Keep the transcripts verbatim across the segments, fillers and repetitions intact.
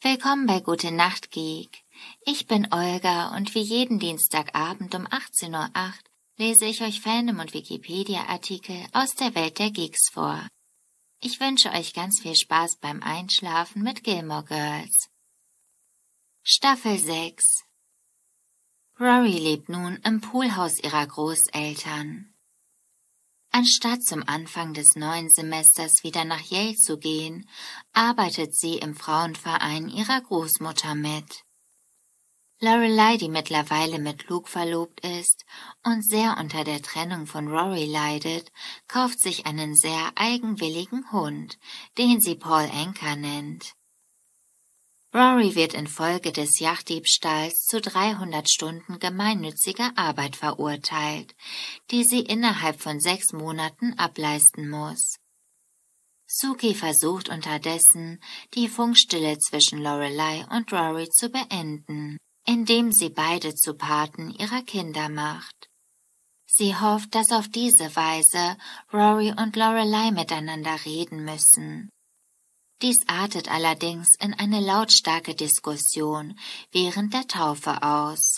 Willkommen bei Gute Nacht Geek. Ich bin Olga und wie jeden Dienstagabend um achtzehn Uhr acht lese ich euch Fandom- und Wikipedia-Artikel aus der Welt der Geeks vor. Ich wünsche euch ganz viel Spaß beim Einschlafen mit Gilmore Girls. Staffel sechs. Rory lebt nun im Poolhaus ihrer Großeltern. Anstatt zum Anfang des neuen Semesters wieder nach Yale zu gehen, arbeitet sie im Frauenverein ihrer Großmutter mit. Lorelei, die mittlerweile mit Luke verlobt ist und sehr unter der Trennung von Rory leidet, kauft sich einen sehr eigenwilligen Hund, den sie Paul Anka nennt. Rory wird infolge des Yachtdiebstahls zu dreihundert Stunden gemeinnütziger Arbeit verurteilt, die sie innerhalb von sechs Monaten ableisten muss. Suki versucht unterdessen, die Funkstille zwischen Lorelei und Rory zu beenden, indem sie beide zu Paten ihrer Kinder macht. Sie hofft, dass auf diese Weise Rory und Lorelei miteinander reden müssen. Dies artet allerdings in eine lautstarke Diskussion während der Taufe aus.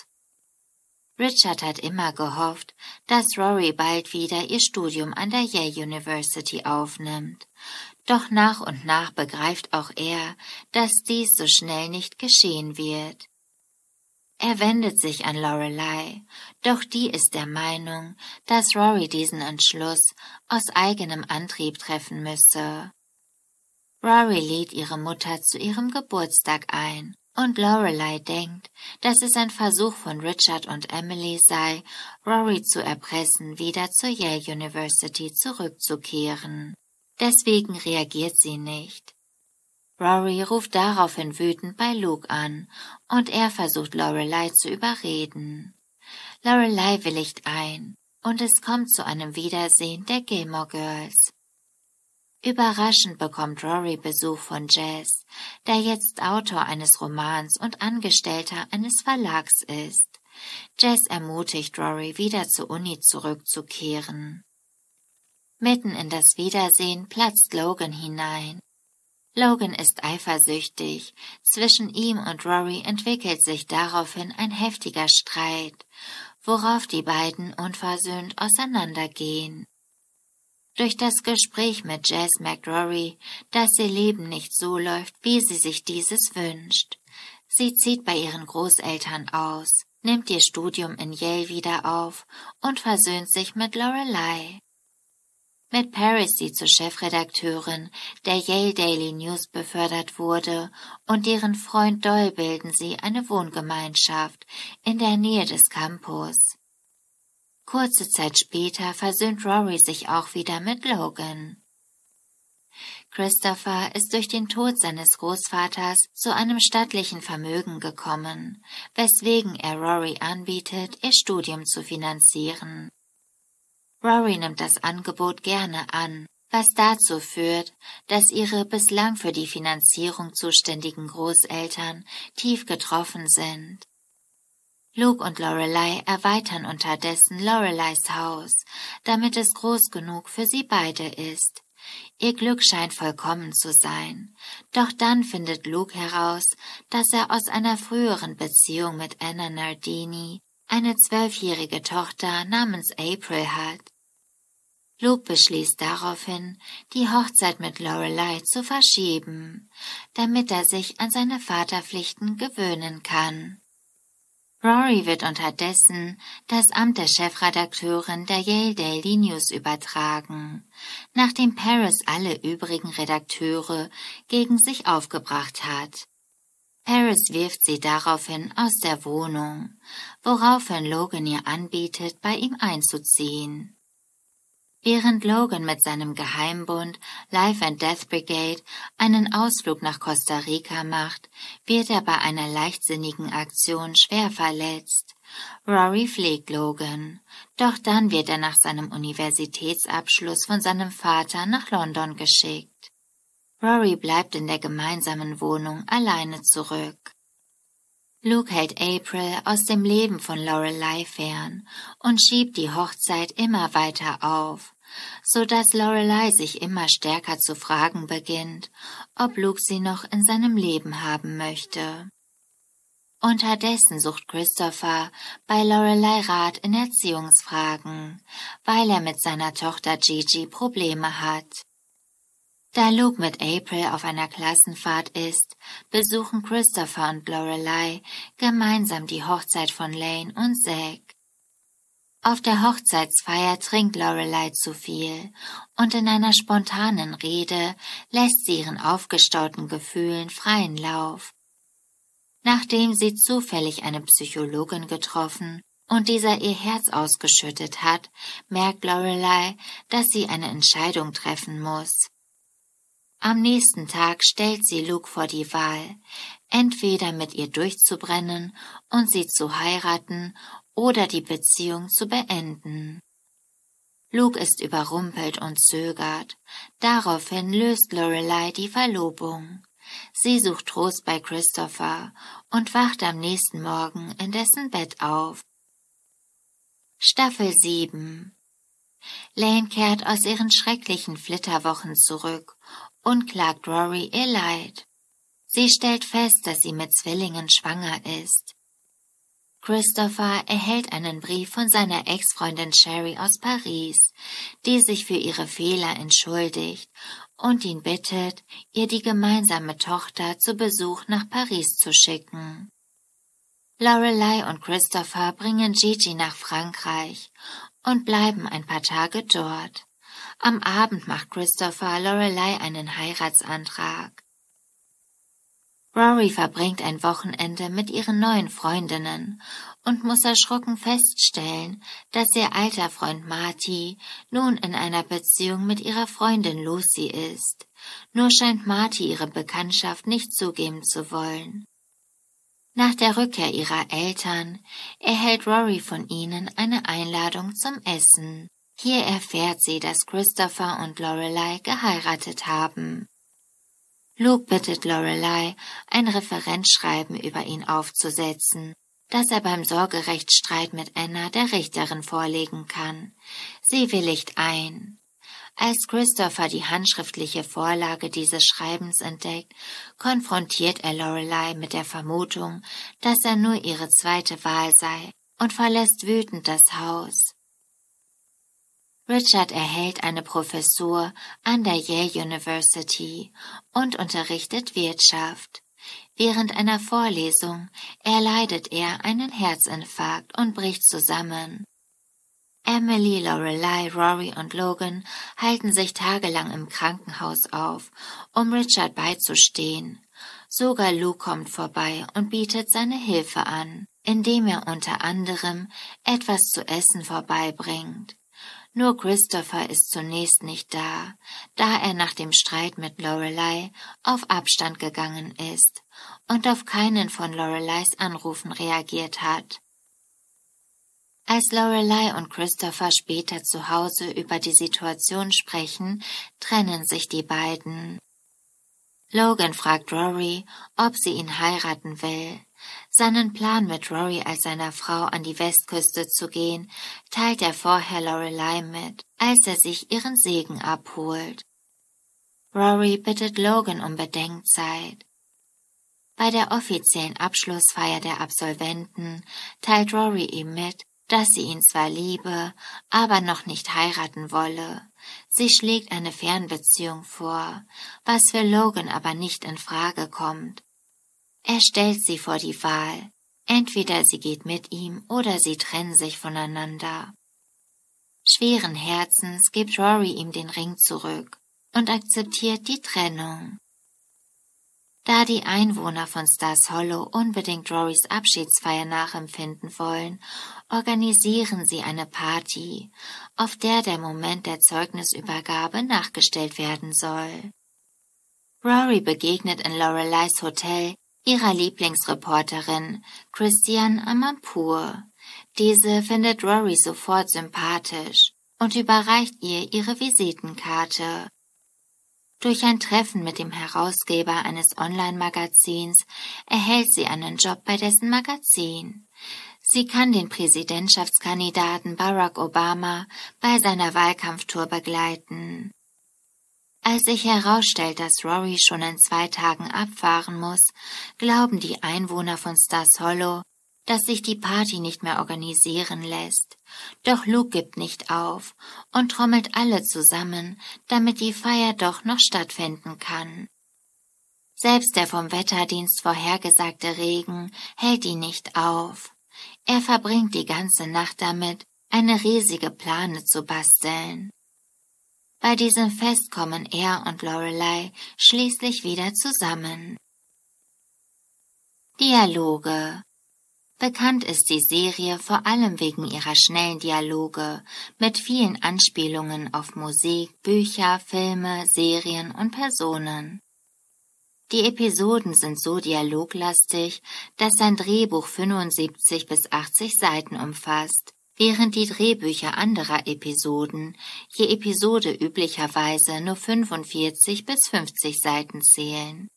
Richard hat immer gehofft, dass Rory bald wieder ihr Studium an der Yale University aufnimmt, doch nach und nach begreift auch er, dass dies so schnell nicht geschehen wird. Er wendet sich an Lorelei, doch die ist der Meinung, dass Rory diesen Entschluss aus eigenem Antrieb treffen müsse. Rory lädt ihre Mutter zu ihrem Geburtstag ein und Lorelei denkt, dass es ein Versuch von Richard und Emily sei, Rory zu erpressen, wieder zur Yale University zurückzukehren. Deswegen reagiert sie nicht. Rory ruft daraufhin wütend bei Luke an und er versucht Lorelei zu überreden. Lorelei willigt ein und es kommt zu einem Wiedersehen der Gilmore Girls. Überraschend bekommt Rory Besuch von Jess, der jetzt Autor eines Romans und Angestellter eines Verlags ist. Jess ermutigt Rory, wieder zur Uni zurückzukehren. Mitten in das Wiedersehen platzt Logan hinein. Logan ist eifersüchtig, zwischen ihm und Rory entwickelt sich daraufhin ein heftiger Streit, worauf die beiden unversöhnt auseinandergehen. Durch das Gespräch mit Jess merkt Rory, dass ihr Leben nicht so läuft, wie sie sich dieses wünscht. Sie zieht bei ihren Großeltern aus, nimmt ihr Studium in Yale wieder auf und versöhnt sich mit Lorelei. Mit Paris, die zur Chefredakteurin der Yale Daily News befördert wurde, und deren Freund Doyle bilden sie eine Wohngemeinschaft in der Nähe des Campus. Kurze Zeit später versöhnt Rory sich auch wieder mit Logan. Christopher ist durch den Tod seines Großvaters zu einem stattlichen Vermögen gekommen, weswegen er Rory anbietet, ihr Studium zu finanzieren. Rory nimmt das Angebot gerne an, was dazu führt, dass ihre bislang für die Finanzierung zuständigen Großeltern tief getroffen sind. Luke und Lorelei erweitern unterdessen Lorelei's Haus, damit es groß genug für sie beide ist. Ihr Glück scheint vollkommen zu sein, doch dann findet Luke heraus, dass er aus einer früheren Beziehung mit Anna Nardini eine zwölfjährige Tochter namens April hat. Luke beschließt daraufhin, die Hochzeit mit Lorelei zu verschieben, damit er sich an seine Vaterpflichten gewöhnen kann. Rory wird unterdessen das Amt der Chefredakteurin der Yale Daily News übertragen, nachdem Paris alle übrigen Redakteure gegen sich aufgebracht hat. Paris wirft sie daraufhin aus der Wohnung, woraufhin Logan ihr anbietet, bei ihm einzuziehen. Während Logan mit seinem Geheimbund Life and Death Brigade einen Ausflug nach Costa Rica macht, wird er bei einer leichtsinnigen Aktion schwer verletzt. Rory pflegt Logan, doch dann wird er nach seinem Universitätsabschluss von seinem Vater nach London geschickt. Rory bleibt in der gemeinsamen Wohnung alleine zurück. Luke hält April aus dem Leben von Lorelei fern und schiebt die Hochzeit immer weiter auf, so dass Lorelei sich immer stärker zu fragen beginnt, ob Luke sie noch in seinem Leben haben möchte. Unterdessen sucht Christopher bei Lorelei Rat in Erziehungsfragen, weil er mit seiner Tochter Gigi Probleme hat. Da Luke mit April auf einer Klassenfahrt ist, besuchen Christopher und Lorelei gemeinsam die Hochzeit von Lane und Zack. Auf der Hochzeitsfeier trinkt Lorelei zu viel und in einer spontanen Rede lässt sie ihren aufgestauten Gefühlen freien Lauf. Nachdem sie zufällig eine Psychologin getroffen und dieser ihr Herz ausgeschüttet hat, merkt Lorelei, dass sie eine Entscheidung treffen muss. Am nächsten Tag stellt sie Luke vor die Wahl, entweder mit ihr durchzubrennen und sie zu heiraten oder die Beziehung zu beenden. Luke ist überrumpelt und zögert. Daraufhin löst Lorelei die Verlobung. Sie sucht Trost bei Christopher und wacht am nächsten Morgen in dessen Bett auf. Staffel sieben. Lane kehrt aus ihren schrecklichen Flitterwochen zurück und klagt Rory ihr Leid. Sie stellt fest, dass sie mit Zwillingen schwanger ist. Christopher erhält einen Brief von seiner Ex-Freundin Sherry aus Paris, die sich für ihre Fehler entschuldigt und ihn bittet, ihr die gemeinsame Tochter zu Besuch nach Paris zu schicken. Lorelei und Christopher bringen Gigi nach Frankreich und bleiben ein paar Tage dort. Am Abend macht Christopher Lorelei einen Heiratsantrag. Rory verbringt ein Wochenende mit ihren neuen Freundinnen und muss erschrocken feststellen, dass ihr alter Freund Marty nun in einer Beziehung mit ihrer Freundin Lucy ist. Nur scheint Marty ihre Bekanntschaft nicht zugeben zu wollen. Nach der Rückkehr ihrer Eltern erhält Rory von ihnen eine Einladung zum Essen. Hier erfährt sie, dass Christopher und Lorelei geheiratet haben. Luke bittet Lorelei, ein Referenzschreiben über ihn aufzusetzen, das er beim Sorgerechtsstreit mit Anna, der Richterin, vorlegen kann. Sie willigt ein. Als Christopher die handschriftliche Vorlage dieses Schreibens entdeckt, konfrontiert er Lorelei mit der Vermutung, dass er nur ihre zweite Wahl sei, und verlässt wütend das Haus. Richard erhält eine Professur an der Yale University und unterrichtet Wirtschaft. Während einer Vorlesung erleidet er einen Herzinfarkt und bricht zusammen. Emily, Lorelei, Rory und Logan halten sich tagelang im Krankenhaus auf, um Richard beizustehen. Sogar Luke kommt vorbei und bietet seine Hilfe an, indem er unter anderem etwas zu essen vorbeibringt. Nur Christopher ist zunächst nicht da, da er nach dem Streit mit Lorelei auf Abstand gegangen ist und auf keinen von Loreleis Anrufen reagiert hat. Als Lorelei und Christopher später zu Hause über die Situation sprechen, trennen sich die beiden. Logan fragt Rory, ob sie ihn heiraten will. Seinen Plan, mit Rory als seiner Frau an die Westküste zu gehen, teilt er vorher Lorelei mit, als er sich ihren Segen abholt. Rory bittet Logan um Bedenkzeit. Bei der offiziellen Abschlussfeier der Absolventen teilt Rory ihm mit, dass sie ihn zwar liebe, aber noch nicht heiraten wolle. Sie schlägt eine Fernbeziehung vor, was für Logan aber nicht in Frage kommt. Er stellt sie vor die Wahl, entweder sie geht mit ihm oder sie trennen sich voneinander. Schweren Herzens gibt Rory ihm den Ring zurück und akzeptiert die Trennung. Da die Einwohner von Stars Hollow unbedingt Rorys Abschiedsfeier nachempfinden wollen, organisieren sie eine Party, auf der der Moment der Zeugnisübergabe nachgestellt werden soll. Rory begegnet in Lorelei's Hotel ihrer Lieblingsreporterin Christiane Amanpour. Diese findet Rory sofort sympathisch und überreicht ihr ihre Visitenkarte. Durch ein Treffen mit dem Herausgeber eines Online-Magazins erhält sie einen Job bei dessen Magazin. Sie kann den Präsidentschaftskandidaten Barack Obama bei seiner Wahlkampftour begleiten. Als sich herausstellt, dass Rory schon in zwei Tagen abfahren muss, glauben die Einwohner von Stars Hollow, dass sich die Party nicht mehr organisieren lässt. Doch Luke gibt nicht auf und trommelt alle zusammen, damit die Feier doch noch stattfinden kann. Selbst der vom Wetterdienst vorhergesagte Regen hält ihn nicht auf. Er verbringt die ganze Nacht damit, eine riesige Plane zu basteln. Bei diesem Fest kommen er und Lorelei schließlich wieder zusammen. Dialoge. Bekannt ist die Serie vor allem wegen ihrer schnellen Dialoge mit vielen Anspielungen auf Musik, Bücher, Filme, Serien und Personen. Die Episoden sind so dialoglastig, dass sein Drehbuch fünfundsiebzig bis achtzig Seiten umfasst, während die Drehbücher anderer Episoden je Episode üblicherweise nur fünfundvierzig bis fünfzig Seiten zählen.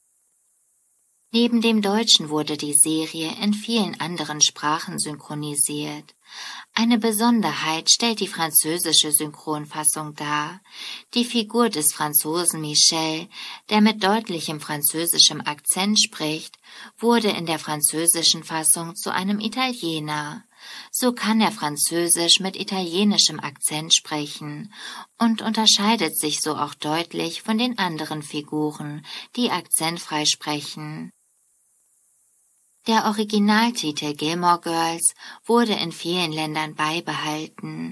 Neben dem Deutschen wurde die Serie in vielen anderen Sprachen synchronisiert. Eine Besonderheit stellt die französische Synchronfassung dar. Die Figur des Franzosen Michel, der mit deutlichem französischem Akzent spricht, wurde in der französischen Fassung zu einem Italiener. So kann er Französisch mit italienischem Akzent sprechen und unterscheidet sich so auch deutlich von den anderen Figuren, die akzentfrei sprechen. Der Originaltitel Gilmore Girls wurde in vielen Ländern beibehalten.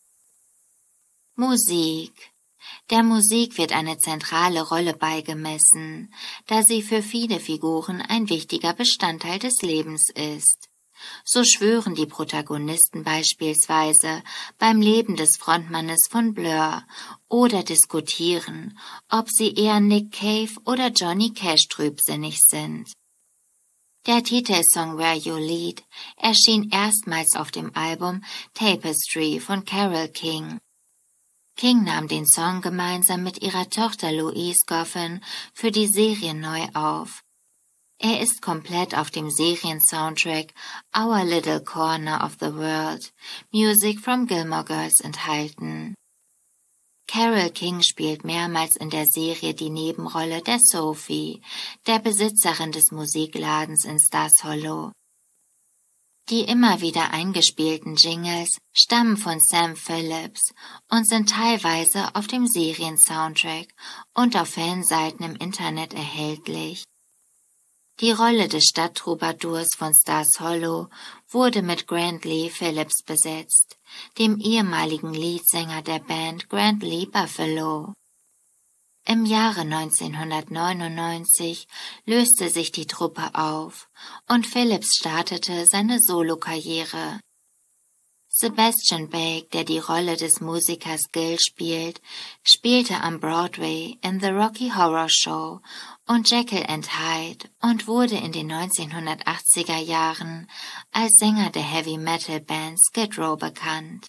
Musik. Der Musik wird eine zentrale Rolle beigemessen, da sie für viele Figuren ein wichtiger Bestandteil des Lebens ist. So schwören die Protagonisten beispielsweise beim Leben des Frontmannes von Blur oder diskutieren, ob sie eher Nick Cave oder Johnny Cash trübsinnig sind. Der Titelsong Where You Lead erschien erstmals auf dem Album Tapestry von Carole King. King nahm den Song gemeinsam mit ihrer Tochter Louise Goffin für die Serie neu auf. Er ist komplett auf dem Serien-Soundtrack Our Little Corner of the World, Music from Gilmore Girls enthalten. Carole King spielt mehrmals in der Serie die Nebenrolle der Sophie, der Besitzerin des Musikladens in Stars Hollow. Die immer wieder eingespielten Jingles stammen von Sam Phillips und sind teilweise auf dem Serien-Soundtrack und auf Fanseiten im Internet erhältlich. Die Rolle des Stadttroubadours von Stars Hollow wurde mit Grant Lee Phillips besetzt, dem ehemaligen Leadsänger der Band Grant Lee Buffalo. Im Jahre neunzehnhundertneunundneunzig löste sich die Truppe auf und Phillips startete seine Solokarriere. Sebastian Bake, der die Rolle des Musikers Gil spielt, spielte am Broadway in The Rocky Horror Show und Jekyll and Hyde und wurde in den neunzehnhundertachtziger Jahren als Sänger der Heavy-Metal-Band Skid Row bekannt.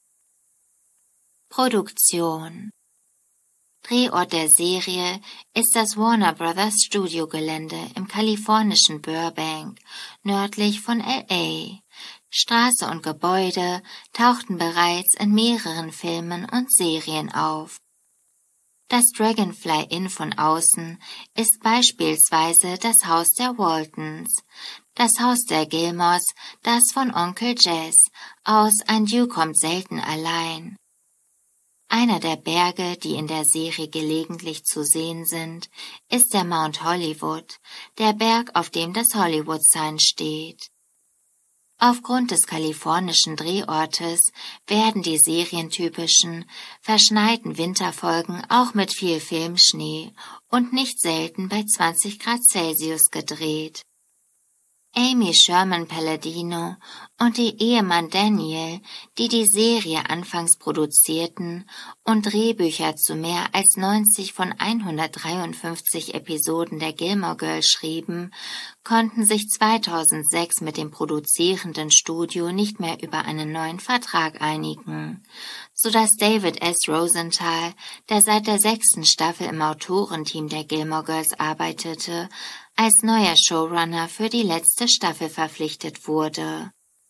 Produktion. Drehort der Serie ist das Warner Brothers Studiogelände im kalifornischen Burbank, nördlich von L A. Straße und Gebäude tauchten bereits in mehreren Filmen und Serien auf. Das Dragonfly Inn von außen ist beispielsweise das Haus der Waltons, das Haus der Gilmores, das von Onkel Jess aus Ein Dew kommt selten allein. Einer der Berge, die in der Serie gelegentlich zu sehen sind, ist der Mount Hollywood, der Berg, auf dem das Hollywood Sign steht. Aufgrund des kalifornischen Drehortes werden die serientypischen, verschneiten Winterfolgen auch mit viel Filmschnee und nicht selten bei zwanzig Grad Celsius gedreht. Amy Sherman-Palladino und ihr Ehemann Daniel, die die Serie anfangs produzierten und Drehbücher zu mehr als neunzig von hundertdreiundfünfzig Episoden der Gilmore Girls schrieben, konnten sich zweitausendsechs mit dem produzierenden Studio nicht mehr über einen neuen Vertrag einigen, sodass David S. Rosenthal, der seit der sechsten Staffel im Autorenteam der Gilmore Girls arbeitete, als neuer Showrunner für die letzte Staffel verpflichtet wurde.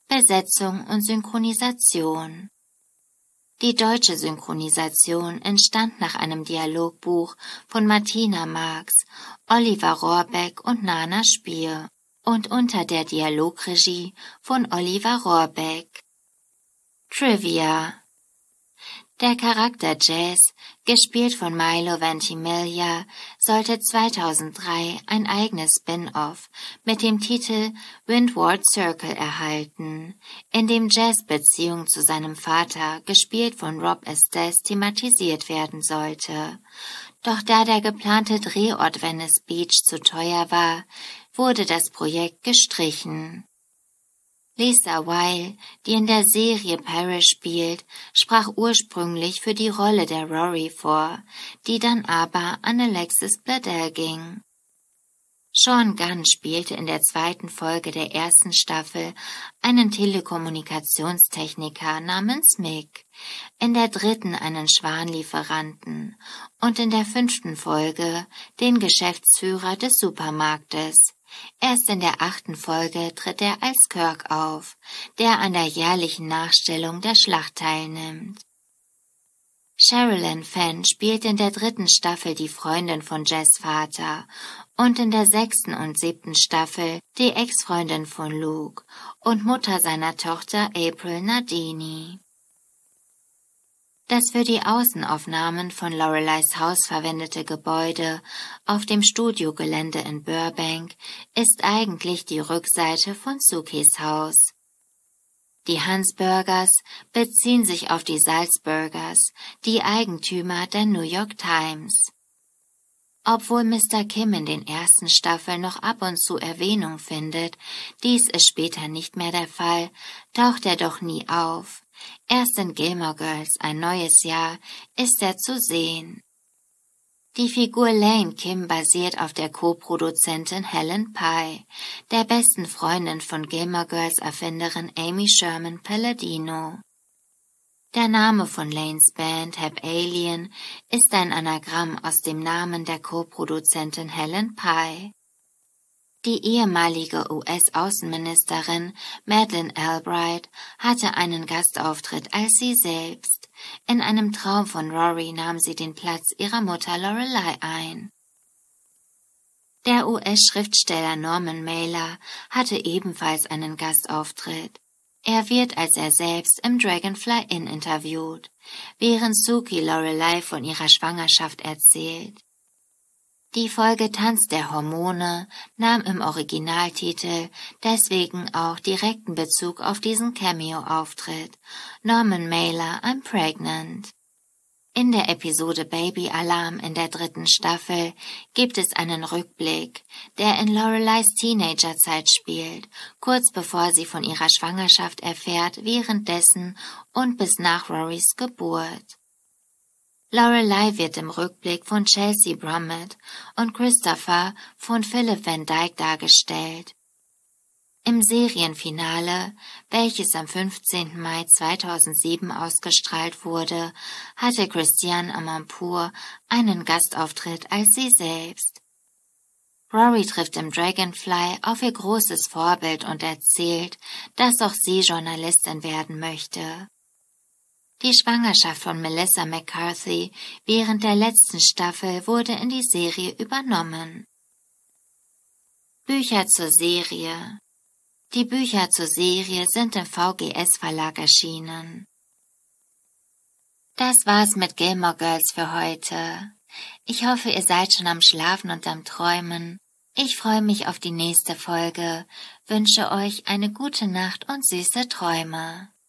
Besetzung und Synchronisation. Die deutsche Synchronisation entstand nach einem Dialogbuch von Martina Marx, Oliver Rohrbeck und Nana Spier und unter der Dialogregie von Oliver Rohrbeck. Trivia: Der Charakter Jazz, gespielt von Milo Ventimiglia, sollte zweitausenddrei ein eigenes Spin-off mit dem Titel Windward Circle erhalten, in dem Jazz' Beziehung zu seinem Vater, gespielt von Rob Estes, thematisiert werden sollte. Doch da der geplante Drehort Venice Beach zu teuer war, wurde das Projekt gestrichen. Lisa Weil, die in der Serie Paris spielt, sprach ursprünglich für die Rolle der Rory vor, die dann aber an Alexis Bledel ging. Sean Gunn spielte in der zweiten Folge der ersten Staffel einen Telekommunikationstechniker namens Mick, in der dritten einen Schwanlieferanten und in der fünften Folge den Geschäftsführer des Supermarktes. Erst in der achten Folge tritt er als Kirk auf, der an der jährlichen Nachstellung der Schlacht teilnimmt. Sherilyn Fenn spielt in der dritten Staffel die Freundin von Jess' Vater und in der sechsten und siebten Staffel die Ex-Freundin von Luke und Mutter seiner Tochter April Nardini. Das für die Außenaufnahmen von Loreleis Haus verwendete Gebäude auf dem Studiogelände in Burbank ist eigentlich die Rückseite von Sookies Haus. Die Hansburgers beziehen sich auf die Salzburgers, die Eigentümer der New York Times. Obwohl Mister Kim in den ersten Staffeln noch ab und zu Erwähnung findet, dies ist später nicht mehr der Fall, taucht er doch nie auf. Erst in Gilmore Girls, ein neues Jahr, ist er zu sehen. Die Figur Lane Kim basiert auf der Co-Produzentin Helen Pye, der besten Freundin von Gilmore Girls Erfinderin Amy Sherman Palladino. Der Name von Lanes Band Heb Alien ist ein Anagramm aus dem Namen der Co-Produzentin Helen Pye. Die ehemalige U S-Außenministerin Madeleine Albright hatte einen Gastauftritt als sie selbst. In einem Traum von Rory nahm sie den Platz ihrer Mutter Lorelei ein. Der U S-Schriftsteller Norman Mailer hatte ebenfalls einen Gastauftritt. Er wird als er selbst im Dragonfly Inn interviewt, während Sookie Lorelei von ihrer Schwangerschaft erzählt. Die Folge Tanz der Hormone nahm im Originaltitel deswegen auch direkten Bezug auf diesen Cameo-Auftritt Norman Mailer, I'm Pregnant. In der Episode Baby Alarm in der dritten Staffel gibt es einen Rückblick, der in Lorelei's Teenagerzeit spielt, kurz bevor sie von ihrer Schwangerschaft erfährt, währenddessen und bis nach Rorys Geburt. Lorelei wird im Rückblick von Chelsea Brummett und Christopher von Philip Van Dyke dargestellt. Im Serienfinale, welches am fünfzehnten Mai zweitausendsieben ausgestrahlt wurde, hatte Christiane Amanpour einen Gastauftritt als sie selbst. Rory trifft im Dragonfly auf ihr großes Vorbild und erzählt, dass auch sie Journalistin werden möchte. Die Schwangerschaft von Melissa McCarthy während der letzten Staffel wurde in die Serie übernommen. Bücher zur Serie. Die Bücher zur Serie sind im V G S-Verlag erschienen. Das war's mit Gilmore Girls für heute. Ich hoffe, ihr seid schon am Schlafen und am Träumen. Ich freue mich auf die nächste Folge, wünsche euch eine gute Nacht und süße Träume.